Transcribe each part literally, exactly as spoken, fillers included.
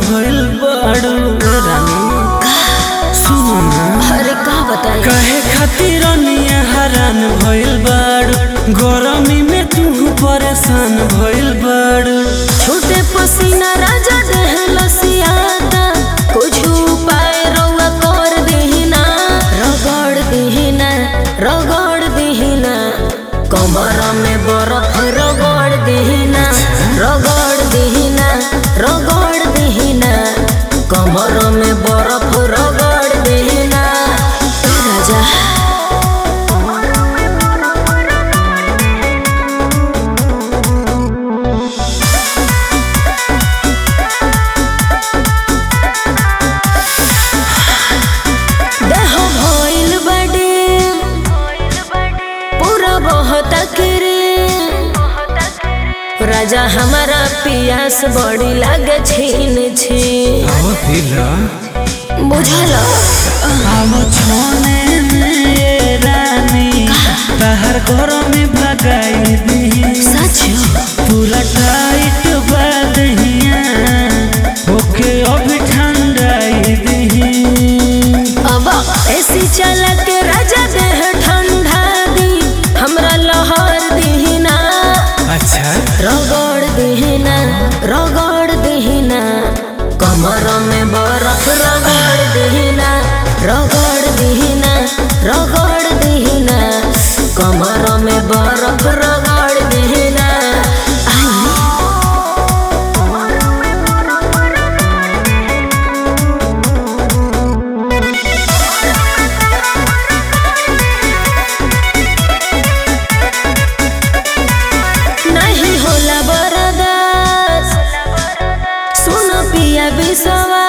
भइल बाड़ू रानी सुनो ना। अरे का बताई कहे खातिर निया हरान भइल बाड़ू गरमी में तू परेशान भइल बाड़ू। छोटे पसीना राजा देह लसियाता कुछ उपाय रउआ कर देहिना रगड़ देहिना रगड़ देहिना कमर में बर्फ रगड़ देहिना रगड़ देहिना रगड़ देहिना कमर में बर्फ रगड़ देहिना राजा। राजा हमारा पियास बड़ी लागे छीन छी आओ पिला बुझल आओ छोने में ये रानी बाहर गरमी भगाई दी सच पूरा टाइट बादहिया ओके अभी ठंडाई दी। अब एसी चला के राजा देह ठंडा दी हमरा लहर दीना अच्छा रगड़ दीना रगड़ दीना कमर में बर्फ रगड़ दीना रगड़ दीना रगड़ दीना कमर में बर्फ रगड़ दीना। नहीं होला बरदास सुन पिया बिसवा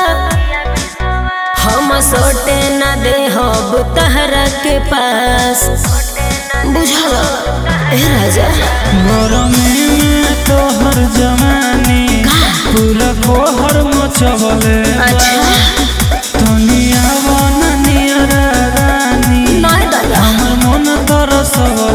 हम सोटे न दे हब तहरा के पास बुझल ए राजा। गरमी में तोहर जवानी पूरा कोहर मचवले अच्छा दुनिया वन नियर रानी नहीं दादा हमर मन तरसवले।